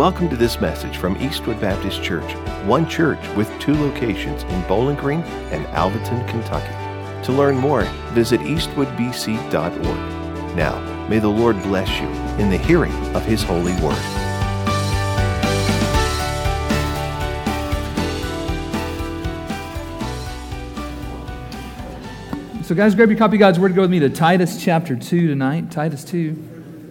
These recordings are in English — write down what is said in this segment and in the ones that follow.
Welcome to this message from Eastwood Baptist Church, one church with two locations in Bowling Green and Alvaton, Kentucky. To learn more, visit eastwoodbc.org. Now, may the Lord bless you in the hearing of His holy word. So guys, grab your copy of God's Word. Go with me to Titus chapter 2 tonight. Titus 2.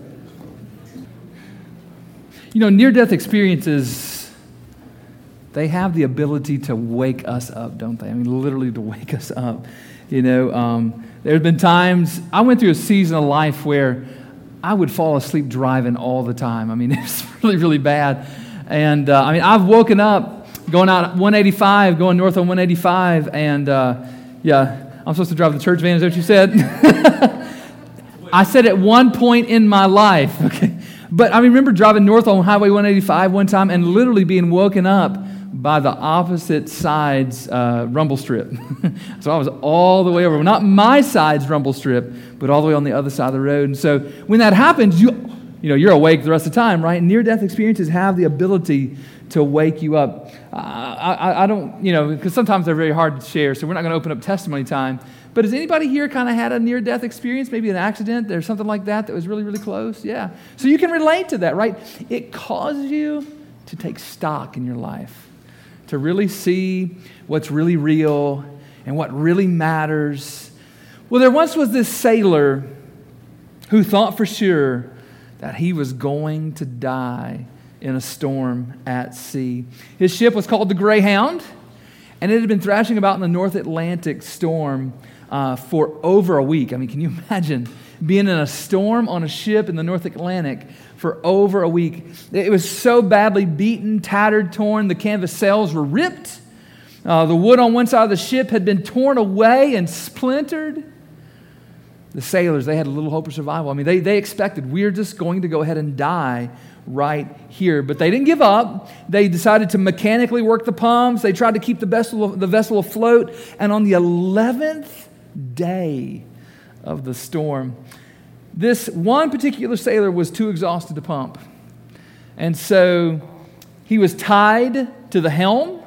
You know, near-death experiences, they have the ability to wake us up, don't they? I mean, literally to wake us up. You know, there have been times, I went through a season of life where I would fall asleep driving all the time. I mean, it's really, really bad. And, I've woken up going out 185, going north on 185, and, I'm supposed to drive the church van, is that what you said? I said at one point in my life, okay. But I remember driving north on Highway 185 one time and literally being woken up by the opposite side's rumble strip. So I was all the way over, not my side's rumble strip, but all the way on the other side of the road. And so when that happens, you're awake the rest of the time, right? Near-death experiences have the ability to wake you up. I don't, because sometimes they're very hard to share, so we're not going to open up testimony time. But has anybody here kind of had a near-death experience, maybe an accident or something like that was really, really close? Yeah. So you can relate to that, right? It causes you to take stock in your life, to really see what's really real and what really matters. Well, there once was this sailor who thought for sure that he was going to die in a storm at sea. His ship was called the Greyhound, and it had been thrashing about in the North Atlantic storm for over a week. I mean, can you imagine being in a storm on a ship in the North Atlantic for over a week? It was so badly beaten, tattered, torn, the canvas sails were ripped. The wood on one side of the ship had been torn away and splintered. The sailors, they had a little hope of survival. I mean, they expected, we're just going to go ahead and die right here. But they didn't give up. They decided to mechanically work the pumps. They tried to keep the vessel afloat. And on the 11th day of the storm, this one particular sailor was too exhausted to pump. And so he was tied to the helm,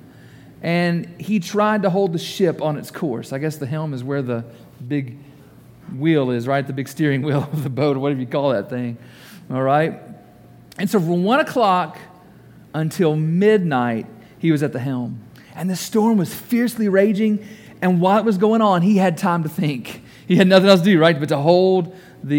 and he tried to hold the ship on its course. I guess the helm is where the big wheel is, right? The big steering wheel of the boat, or whatever you call that thing. All right? And so from 1 o'clock until midnight, he was at the helm. And the storm was fiercely raging. And while it was going on, he had time to think. He had nothing else to do, right, but to hold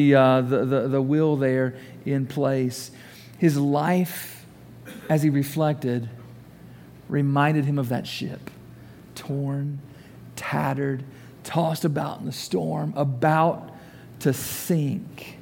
the wheel there in place. His life, as he reflected, reminded him of that ship. Torn, tattered, tossed about in the storm, about to sink.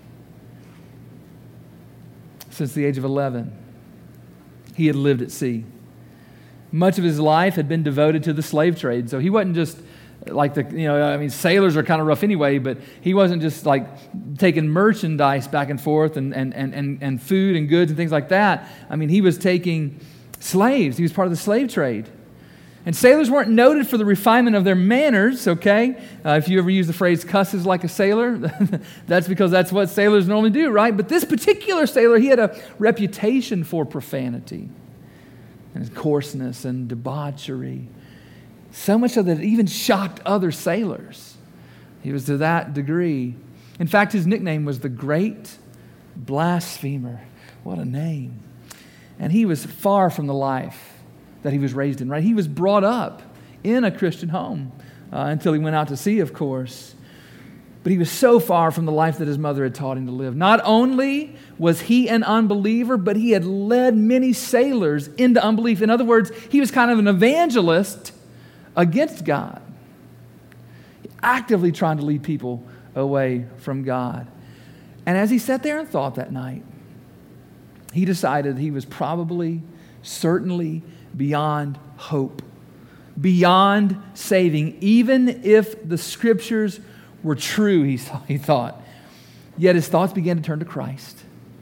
Since the age of 11, he had lived at sea. Much of his life had been devoted to the slave trade. So he wasn't just like sailors are kind of rough anyway, but he wasn't just like taking merchandise back and forth and food and goods and things like that. I mean, he was taking slaves. He was part of the slave trade. And sailors weren't noted for the refinement of their manners, okay? If you ever use the phrase cusses like a sailor, that's because that's what sailors normally do, right? But this particular sailor, he had a reputation for profanity and coarseness and debauchery. So much so that it even shocked other sailors. He was to that degree. In fact, his nickname was the Great Blasphemer. What a name. And he was far from the life that he was raised in, right? He was brought up in a Christian home until he went out to sea, of course. But he was so far from the life that his mother had taught him to live. Not only was he an unbeliever, but he had led many sailors into unbelief. In other words, he was kind of an evangelist against God, actively trying to lead people away from God. And as he sat there and thought that night, he decided he was probably, certainly beyond hope, beyond saving, even if the Scriptures were true, he thought. Yet his thoughts began to turn to Christ.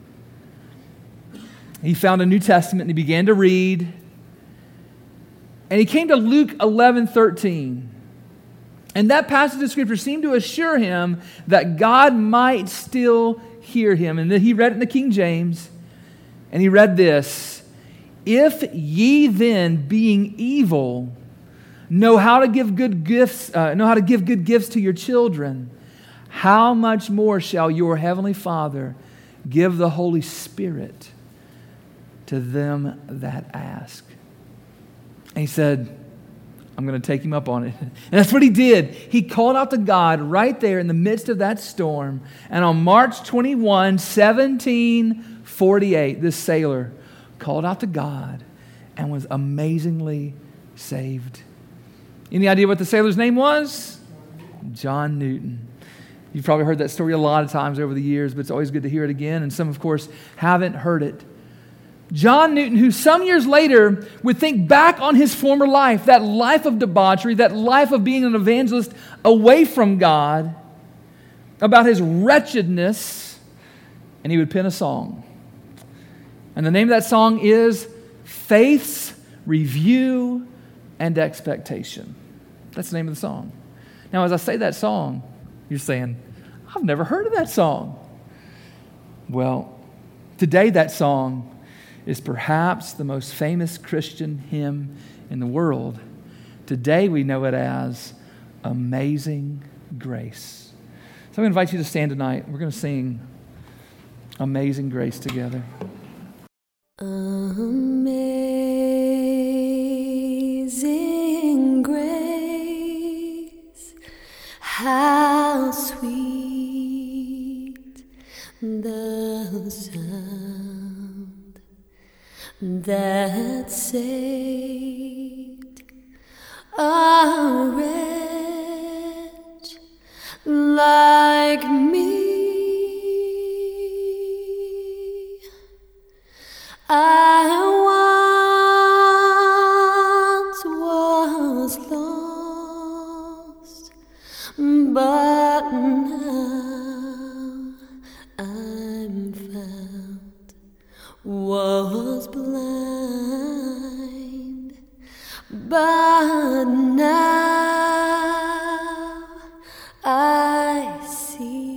He found a New Testament and he began to read. And he came to Luke 11:13. And that passage of Scripture seemed to assure him that God might still hear him. And then he read it in the King James. And he read this, "If ye then, being evil, know how to give good gifts to your children, how much more shall your heavenly Father give the Holy Spirit to them that ask?" And he said, I'm going to take him up on it. And that's what he did. He called out to God right there in the midst of that storm. And on March 21, 1748, this sailor called out to God and was amazingly saved. Any idea what the sailor's name was? John Newton. You've probably heard that story a lot of times over the years, but it's always good to hear it again. And some, of course, haven't heard it. John Newton, who some years later would think back on his former life, that life of debauchery, that life of being an evangelist away from God, about his wretchedness, and he would pen a song. And the name of that song is Faith's Review and Expectation. That's the name of the song. Now, as I say that song, you're saying, I've never heard of that song. Well, today that song is perhaps the most famous Christian hymn in the world. Today we know it as Amazing Grace. So I'm going to invite you to stand tonight. We're going to sing Amazing Grace together. Amazing grace, how sweet the sound that saved a wretch like me. I once was lost, but now I'm found. Was blind, but now I see.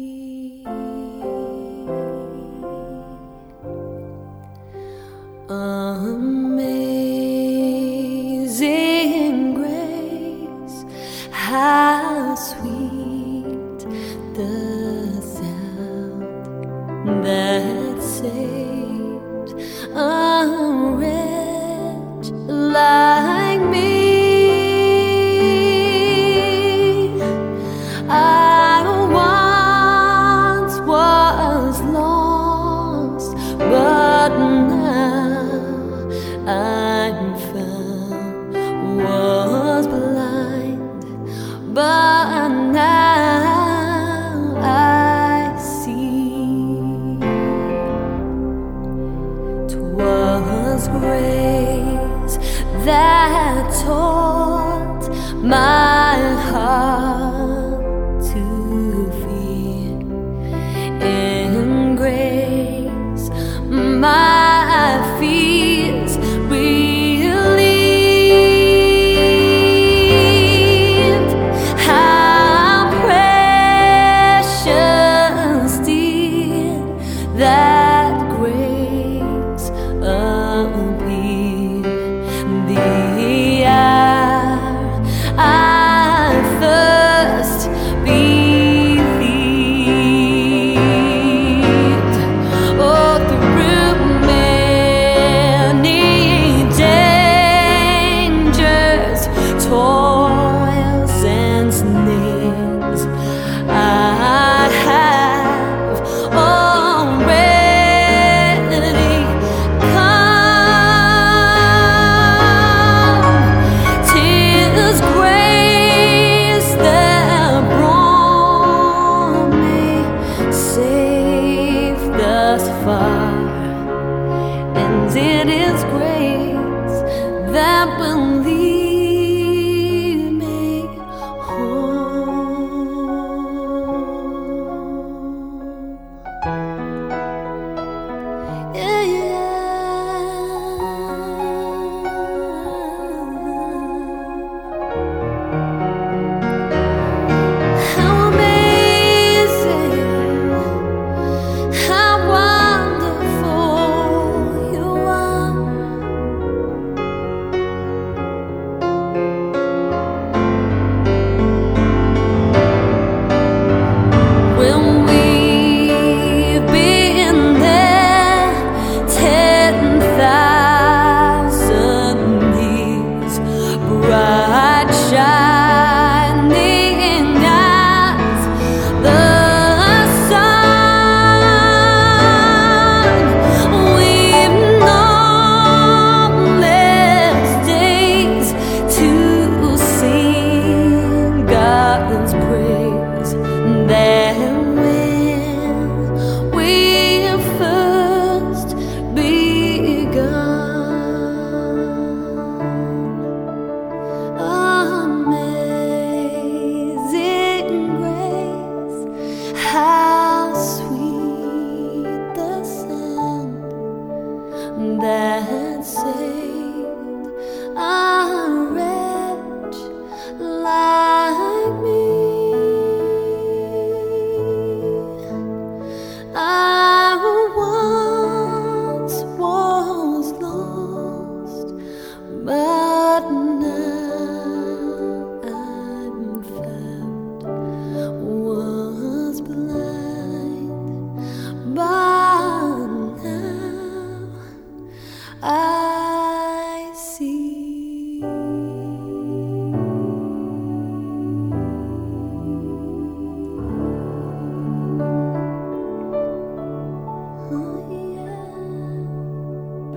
Amazing grace, how sweet the sound that saved a wretch like me. I once was lost, but now I'm found. Was blind, but now I see. 'Twas grace that taught my heart to fear. In grace, my fears relieved. How precious did that grace appear. The hour I first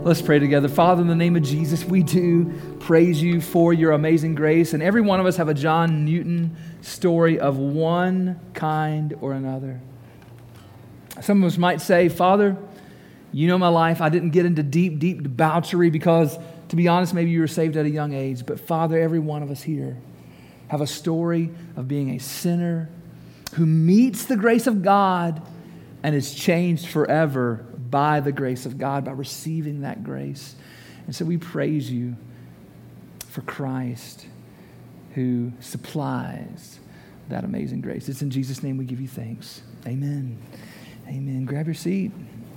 Let's pray together. Father, in the name of Jesus, we do praise you for your amazing grace. And every one of us have a John Newton story of one kind or another. Some of us might say, Father, you know my life. I didn't get into deep debauchery because, to be honest, maybe you were saved at a young age. But Father, every one of us here have a story of being a sinner who meets the grace of God and is changed forever by the grace of God, by receiving that grace. And so we praise you for Christ who supplies that amazing grace. It's in Jesus' name we give you thanks. Amen. Amen. Grab your seat.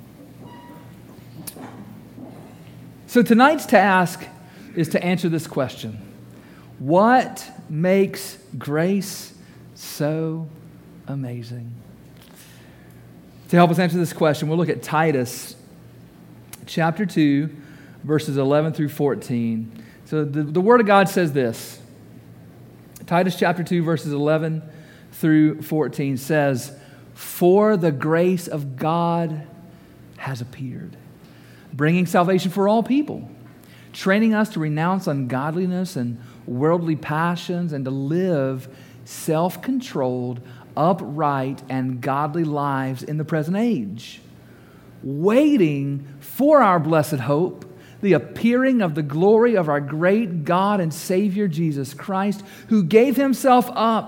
So tonight's task is to answer this question. What makes grace so amazing? To help us answer this question, we'll look at Titus chapter 2, verses 11 through 14. So the Word of God says this. Titus chapter 2, verses 11 through 14 says, "For the grace of God has appeared, bringing salvation for all people, training us to renounce ungodliness and worldly passions and to live self-controlled, upright, and godly lives in the present age, waiting for our blessed hope, the appearing of the glory of our great God and Savior Jesus Christ, who gave himself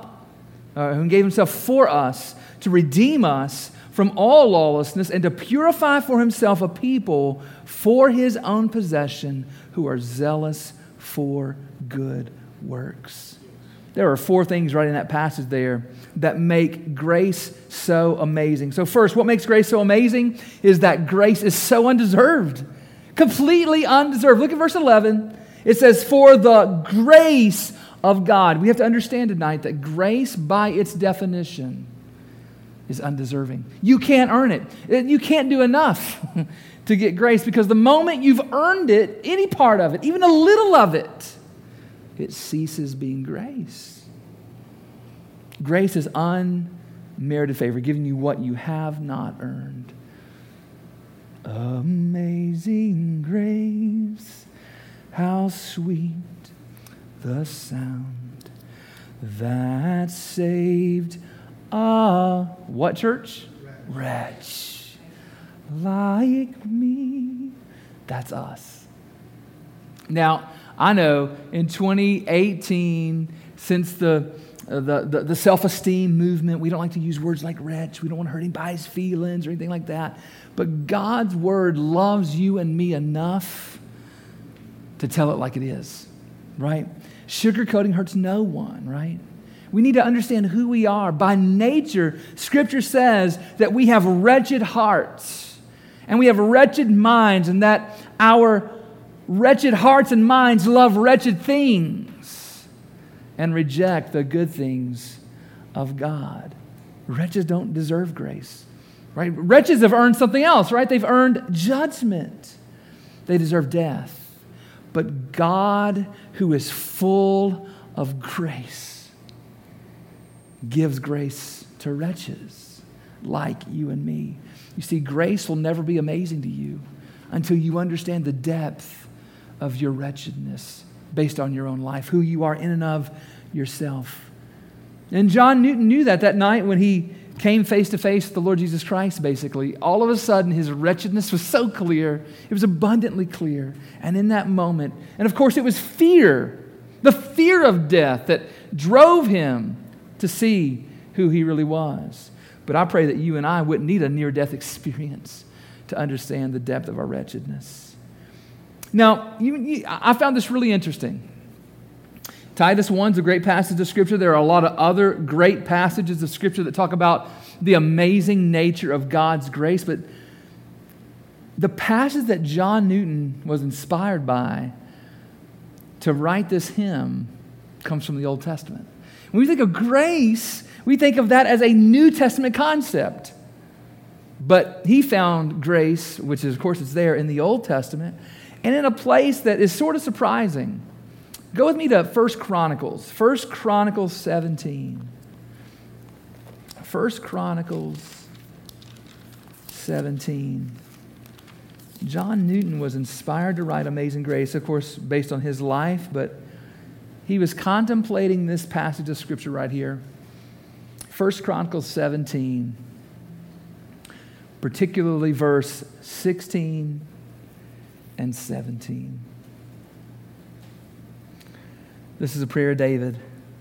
for us to redeem us from all lawlessness and to purify for himself a people for his own possession who are zealous for good works." There are 4 things right in that passage there that make grace so amazing. So first, what makes grace so amazing is that grace is so undeserved, completely undeserved. Look at verse 11. It says, "For the grace of God." We have to understand tonight that grace, by its definition, is undeserving. You can't earn it. You can't do enough to get grace, because the moment you've earned it, any part of it, even a little of it, it ceases being grace. Grace is unmerited favor, giving you what you have not earned. Amazing grace, how sweet the sound that saved a, what church? Wretch like me. That's us. Now, I know in 2018, since the self-esteem movement, we don't like to use words like wretch. We don't want to hurt anybody's feelings or anything like that. But God's word loves you and me enough to tell it like it is, right? Sugarcoating hurts no one, right? We need to understand who we are. By nature, Scripture says that we have wretched hearts and we have wretched minds, and that our wretched hearts and minds love wretched things and reject the good things of God. Wretches don't deserve grace, right? Wretches have earned something else, right? They've earned judgment. They deserve death. But God, who is full of grace, gives grace to wretches like you and me. You see, grace will never be amazing to you until you understand the depth of your wretchedness based on your own life, who you are in and of yourself. And John Newton knew that night when he came face to face with the Lord Jesus Christ, basically. All of a sudden, his wretchedness was so clear. It was abundantly clear. And in that moment, and of course it was fear, the fear of death that drove him to see who he really was. But I pray that you and I wouldn't need a near-death experience to understand the depth of our wretchedness. Now, I found this really interesting. Titus 1 is a great passage of Scripture. There are a lot of other great passages of Scripture that talk about the amazing nature of God's grace. But the passage that John Newton was inspired by to write this hymn comes from the Old Testament. When we think of grace, we think of that as a New Testament concept. But he found grace, which is, of course, it's there in the Old Testament, and in a place that is sort of surprising. Go with me to 1 Chronicles 17. 1 Chronicles 17. John Newton was inspired to write Amazing Grace, of course, based on his life, but he was contemplating this passage of Scripture right here. 1 Chronicles 17, particularly verse 16 and 17. This is a prayer of David.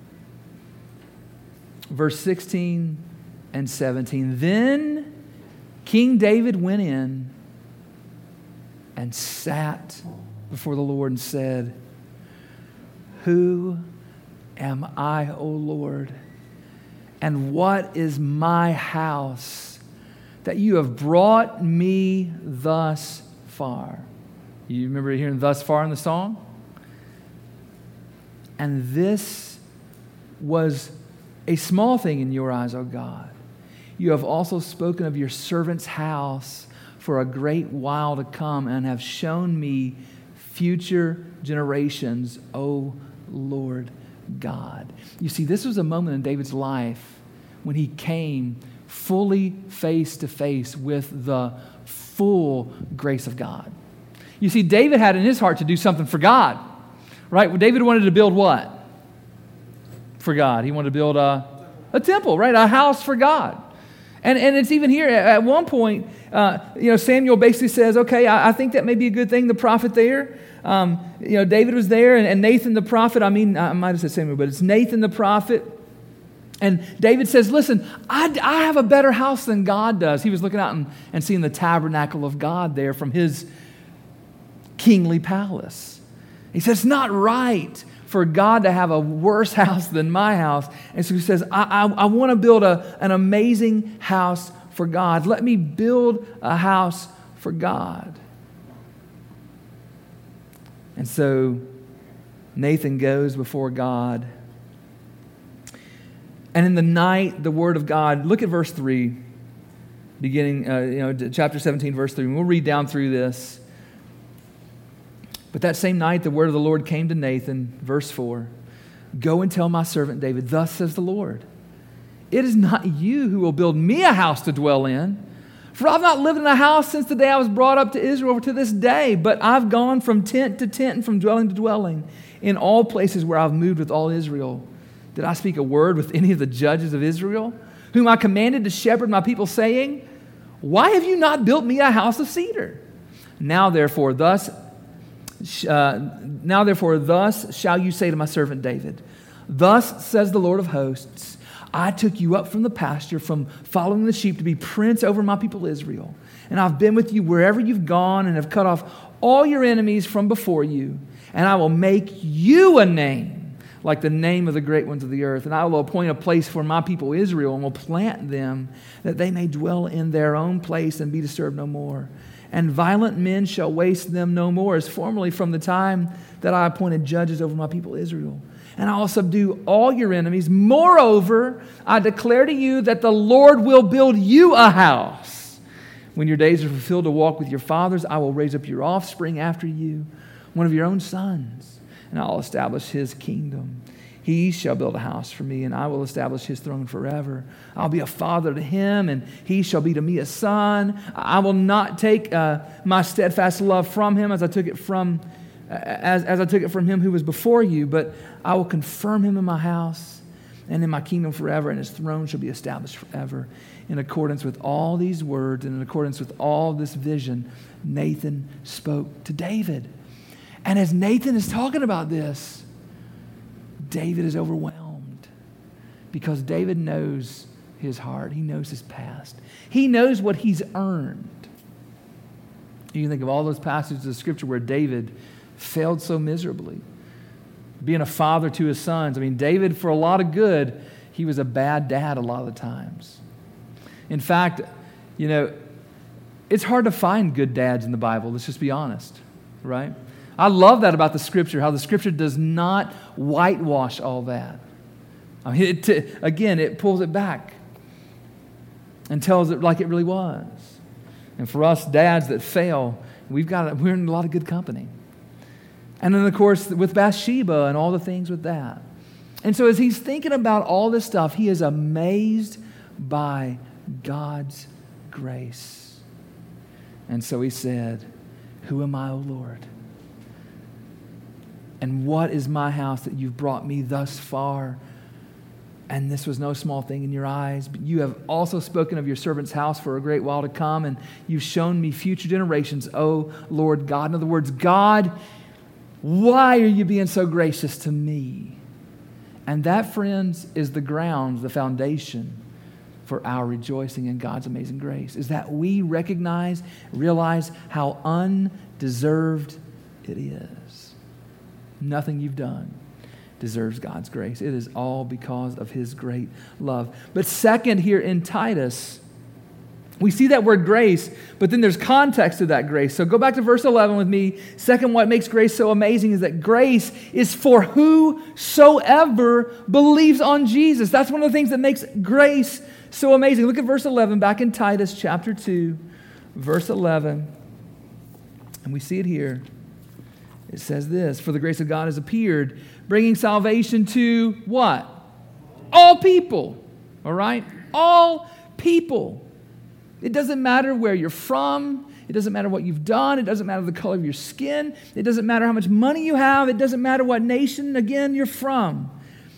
Verse 16 and 17. Then King David went in and sat before the Lord and said, "Who am I, O Lord? And what is my house that you have brought me thus far?" You remember hearing "thus far" in the song? And this was a small thing in your eyes, O God. You have also spoken of your servant's house for a great while to come and have shown me future generations, O Lord God. You see, this was a moment in David's life when he came fully face to face with the full grace of God. You see, David had in his heart to do something for God, right? Well, David wanted to build what? For God. He wanted to build a temple, right? A house for God. And it's even here, at one point, Samuel basically says, okay, I think that may be a good thing, the prophet there. David was there, and Nathan the prophet, I might have said Samuel, but it's Nathan the prophet. And David says, listen, I have a better house than God does. He was looking out and seeing the tabernacle of God there from his kingly palace. He says, it's not right for God to have a worse house than my house. And so he says, I want to build an amazing house for God. Let me build a house for God. And so Nathan goes before God. And in the night, the word of God, look at verse 3, beginning, chapter 17, verse 3. And we'll read down through this. But that same night, the word of the Lord came to Nathan, verse 4. Go and tell my servant David, thus says the Lord, it is not you who will build me a house to dwell in, for I've not lived in a house since the day I was brought up to Israel to this day, but I've gone from tent to tent and from dwelling to dwelling in all places where I've moved with all Israel. Did I speak a word with any of the judges of Israel, whom I commanded to shepherd my people, saying, why have you not built me a house of cedar? Now therefore, thus shall you say to my servant David, thus says the Lord of hosts, I took you up from the pasture, from following the sheep, to be prince over my people Israel. And I've been with you wherever you've gone and have cut off all your enemies from before you. And I will make you a name like the name of the great ones of the earth. And I will appoint a place for my people Israel and will plant them that they may dwell in their own place and be disturbed no more. And violent men shall waste them no more, as formerly from the time that I appointed judges over my people Israel. And I will subdue all your enemies. Moreover, I declare to you that the Lord will build you a house. When your days are fulfilled to walk with your fathers, I will raise up your offspring after you, one of your own sons, and I'll establish his kingdom. He shall build a house for me, and I will establish his throne forever. I'll be a father to him, and he shall be to me a son. I will not take my steadfast love from him as I took it from him who was before you, but I will confirm him in my house and in my kingdom forever, and his throne shall be established forever. In accordance with all these words and in accordance with all this vision, Nathan spoke to David. And as Nathan is talking about this, David is overwhelmed because David knows his heart. He knows his past. He knows what he's earned. You can think of all those passages of Scripture where David failed so miserably, being a father to his sons. David, for a lot of good, he was a bad dad a lot of the times. In fact, it's hard to find good dads in the Bible. Let's just be honest, right? I love that about the Scripture, how the Scripture does not whitewash all that. It pulls it back and tells it like it really was. And for us dads that fail, we're in a lot of good company. And then, of course, with Bathsheba and all the things with that. And so as he's thinking about all this stuff, he is amazed by God's grace. And so he said, Who am I, O Lord? And what is my house that you've brought me thus far? And this was no small thing in your eyes. But you have also spoken of your servant's house for a great while to come, and you've shown me future generations, O Lord God. In other words, God, why are you being so gracious to me? And that, friends, is the ground, the foundation for our rejoicing in God's amazing grace, is that we realize how undeserved it is. Nothing you've done deserves God's grace. It is all because of His great love. But second, here in Titus, we see that word grace, but then there's context to that grace. So go back to verse 11 with me. Second, what makes grace so amazing is that grace is for whosoever believes on Jesus. That's one of the things that makes grace so amazing. Look at verse 11 back in Titus chapter 2, verse 11. And we see it here. It says this, for the grace of God has appeared, bringing salvation to what? All people. All right? All people. It doesn't matter where you're from. It doesn't matter what you've done. It doesn't matter the color of your skin. It doesn't matter how much money you have. It doesn't matter what nation, again, you're from.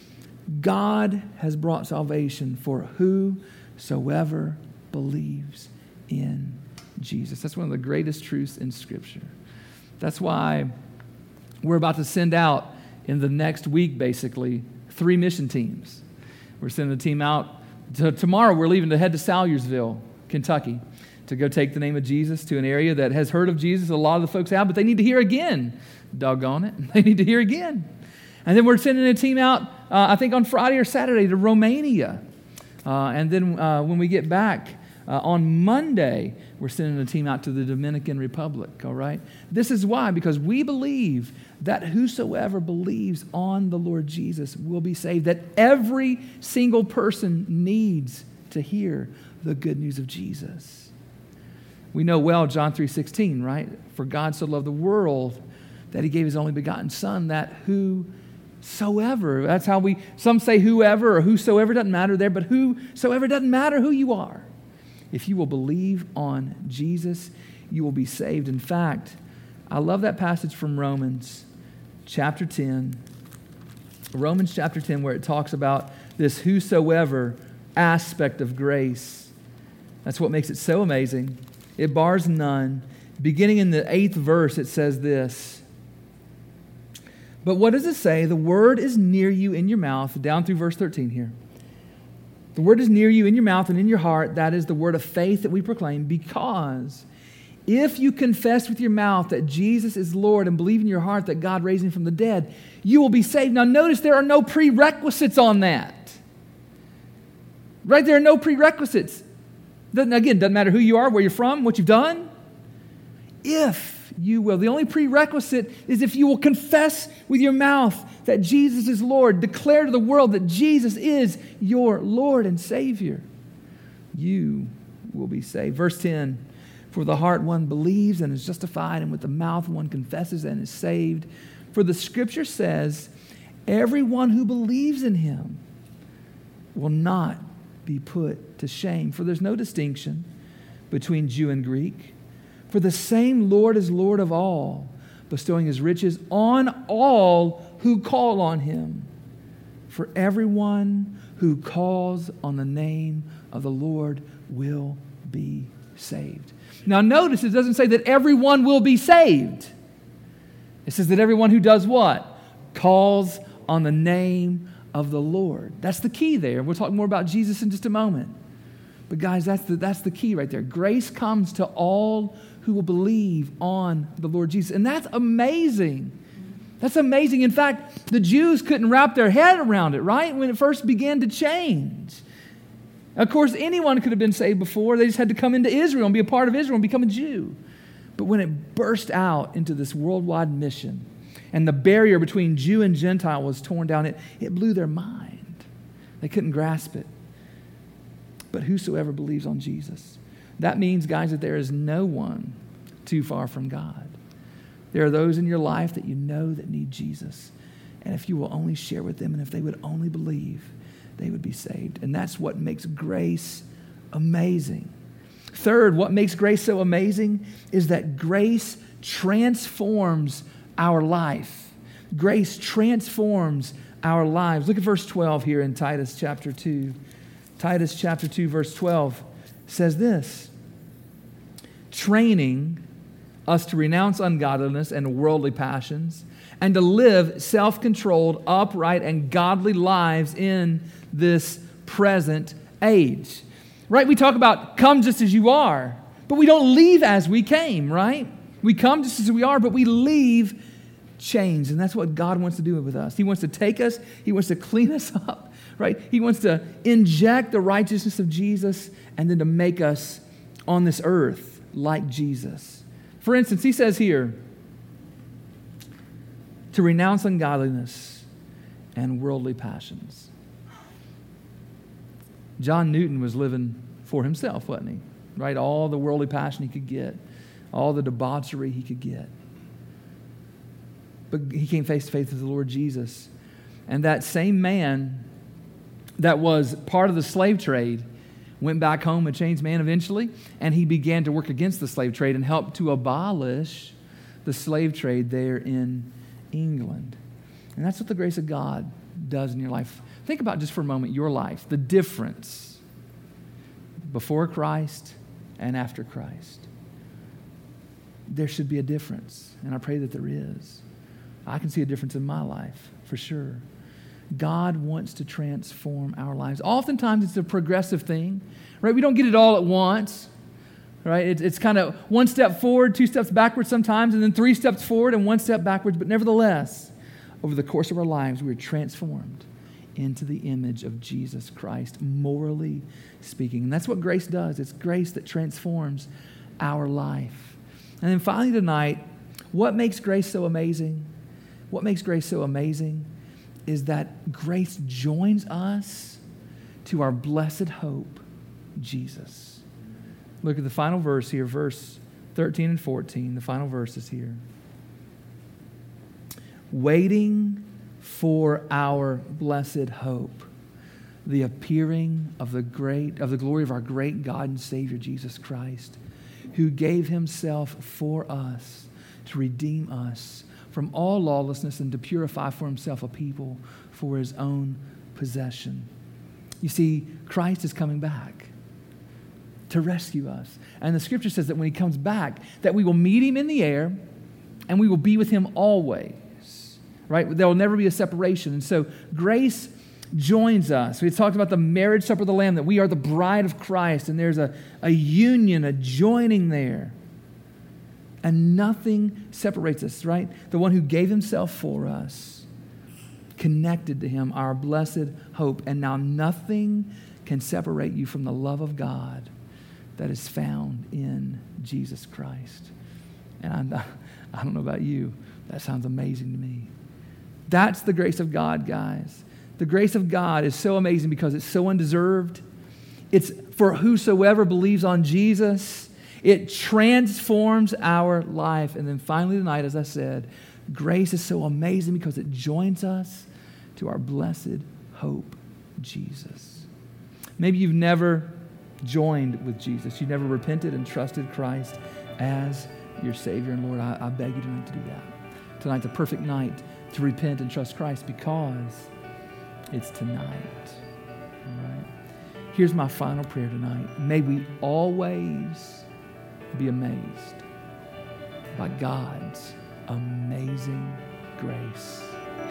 God has brought salvation for whosoever believes in Jesus. That's one of the greatest truths in Scripture. That's why we're about to send out in the next week, basically, 3 mission teams. We're sending a team out. Tomorrow we're leaving to head to Salyersville, Kentucky, to go take the name of Jesus to an area that has heard of Jesus. A lot of the folks have, but they need to hear again. Doggone it. They need to hear again. And then we're sending a team out, I think on Friday or Saturday, to Romania. And then when we get back on Monday, we're sending a team out to the Dominican Republic, all right? This is why, because we believe that whosoever believes on the Lord Jesus will be saved, that every single person needs to hear the good news of Jesus. We know well John 3:16, right? For God so loved the world that He gave His only begotten Son, that whosoever, that's how some say whoever or whosoever, doesn't matter there, but whosoever, doesn't matter who you are. If you will believe on Jesus, you will be saved. In fact, I love that passage from Romans chapter 10. Romans chapter 10, where it talks about this whosoever aspect of grace. That's what makes it so amazing. It bars none. Beginning in the 8th verse, it says this. But what does it say? The word is near you in your mouth, down through verse 13 here. The word is near you in your mouth and in your heart. That is the word of faith that we proclaim, because if you confess with your mouth that Jesus is Lord and believe in your heart that God raised Him from the dead, you will be saved. Now notice there are no prerequisites on that. Right? There are no prerequisites. Again, doesn't matter who you are, where you're from, what you've done. If you will. The only prerequisite is if you will confess with your mouth that Jesus is Lord, declare to the world that Jesus is your Lord and Savior, you will be saved. Verse 10, for the heart one believes and is justified, and with the mouth one confesses and is saved. For the Scripture says, everyone who believes in Him will not be put to shame. For there's no distinction between Jew and Greek. For the same Lord is Lord of all, bestowing His riches on all who call on Him. For everyone who calls on the name of the Lord will be saved. Now notice it doesn't say that everyone will be saved. It says that everyone who does what? Calls on the name of the Lord. That's the key there. We'll talk more about Jesus in just a moment. But guys, that's the key right there. Grace comes to all who will believe on the Lord Jesus. And that's amazing. That's amazing. In fact, the Jews couldn't wrap their head around it, right? When it first began to change. Of course, anyone could have been saved before. They just had to come into Israel and be a part of Israel and become a Jew. But when it burst out into this worldwide mission, and the barrier between Jew and Gentile was torn down, it blew their mind. They couldn't grasp it. But whosoever believes on Jesus. That means, guys, that there is no one too far from God. There are those in your life that you know that need Jesus. And if you will only share with them, and if they would only believe, they would be saved. And that's what makes grace amazing. Third, what makes grace so amazing is that grace transforms our life. Grace transforms our lives. Look at verse 12 here in Titus chapter 2. Titus chapter 2, verse 12 says this, training us to renounce ungodliness and worldly passions, and to live self-controlled, upright, and godly lives in this present age. Right? We talk about come just as you are, but we don't leave as we came, right? We come just as we are, but we leave changed. And that's what God wants to do with us. He wants to take us, He wants to clean us up, right? He wants to inject the righteousness of Jesus and then to make us on this earth like Jesus. For instance, He says here, to renounce ungodliness and worldly passions. John Newton was living for himself, wasn't he? Right? All the worldly passion he could get, all the debauchery he could get. But he came face to face with the Lord Jesus. And that same man that was part of the slave trade went back home a changed man eventually, and he began to work against the slave trade and helped to abolish the slave trade there in England. And that's what the grace of God does in your life. Think about just for a moment your life, the difference before Christ and after Christ. There should be a difference, and I pray that there is. I can see a difference in my life, for sure. God wants to transform our lives. Oftentimes it's a progressive thing, right? We don't get it all at once, right? It's kind of one step forward, 2 steps backwards sometimes, and then 3 steps forward and 1 step backwards. But nevertheless, over the course of our lives, we are transformed into the image of Jesus Christ, morally speaking. And that's what grace does. It's grace that transforms our life. And then finally tonight, what makes grace so amazing? What makes grace so amazing is that grace joins us to our blessed hope, Jesus. Look at the final verse here, verse 13 and 14. The final verse is here. Waiting for our blessed hope, the appearing of the glory of our great God and Savior, Jesus Christ, who gave Himself for us to redeem us from all lawlessness and to purify for Himself a people for His own possession. You see, Christ is coming back to rescue us. And the Scripture says that when He comes back, that we will meet Him in the air and we will be with Him always. Right? There will never be a separation. And so grace joins us. We talked about the marriage supper of the Lamb, that we are the bride of Christ, and there's a union, a joining there. And nothing separates us, right? The one who gave Himself for us, connected to Him, our blessed hope. And now nothing can separate you from the love of God that is found in Jesus Christ. And I don't know about you, that sounds amazing to me. That's the grace of God, guys. The grace of God is so amazing because it's so undeserved. It's for whosoever believes on Jesus. It transforms our life. And then finally tonight, as I said, grace is so amazing because it joins us to our blessed hope, Jesus. Maybe you've never joined with Jesus. You've never repented and trusted Christ as your Savior and Lord. I beg you tonight to do that. Tonight's a perfect night to repent and trust Christ because it's tonight. All right. Here's my final prayer tonight. May we always be amazed by God's amazing grace.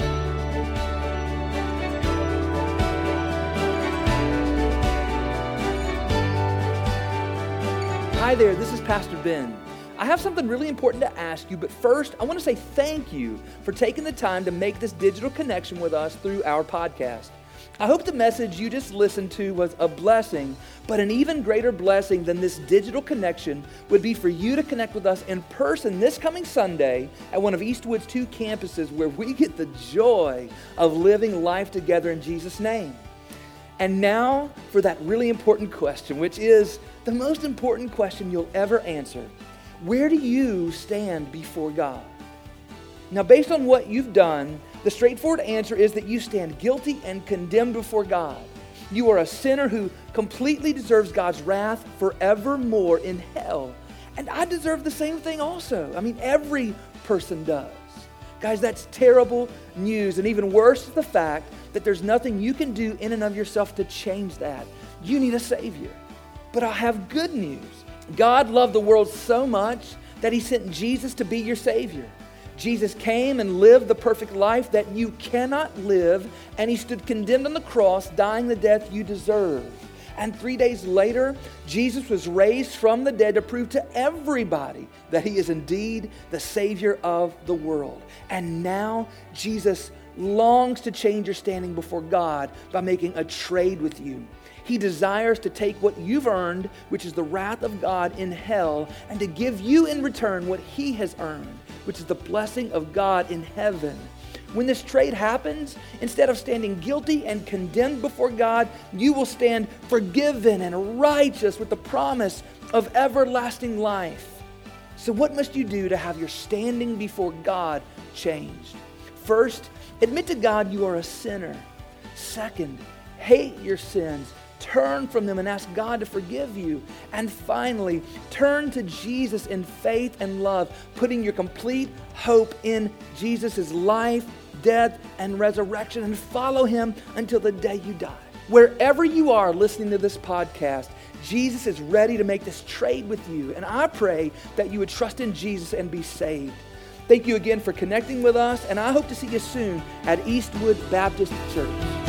Hi there, this is Pastor Ben. I have something really important to ask you, but first, I want to say thank you for taking the time to make this digital connection with us through our podcast. I hope the message you just listened to was a blessing, but an even greater blessing than this digital connection would be for you to connect with us in person this coming Sunday at one of Eastwood's 2 campuses where we get the joy of living life together in Jesus' name. And now for that really important question, which is the most important question you'll ever answer. Where do you stand before God? Now, based on what you've done, the straightforward answer is that you stand guilty and condemned before God. You are a sinner who completely deserves God's wrath forevermore in hell. And I deserve the same thing also. I mean, every person does. Guys, that's terrible news. And even worse is the fact that there's nothing you can do in and of yourself to change that. You need a Savior. But I have good news. God loved the world so much that he sent Jesus to be your Savior. Jesus came and lived the perfect life that you cannot live, and he stood condemned on the cross, dying the death you deserve. And 3 days later, Jesus was raised from the dead to prove to everybody that he is indeed the Savior of the world. And now Jesus longs to change your standing before God by making a trade with you. He desires to take what you've earned, which is the wrath of God in hell, and to give you in return what he has earned, which is the blessing of God in heaven. When this trade happens, instead of standing guilty and condemned before God, you will stand forgiven and righteous with the promise of everlasting life. So what must you do to have your standing before God changed? First, admit to God you are a sinner. Second, hate your sins. Turn from them and ask God to forgive you. And finally, turn to Jesus in faith and love, putting your complete hope in Jesus' life, death, and resurrection, and follow him until the day you die. Wherever you are listening to this podcast, Jesus is ready to make this trade with you. And I pray that you would trust in Jesus and be saved. Thank you again for connecting with us, and I hope to see you soon at Eastwood Baptist Church.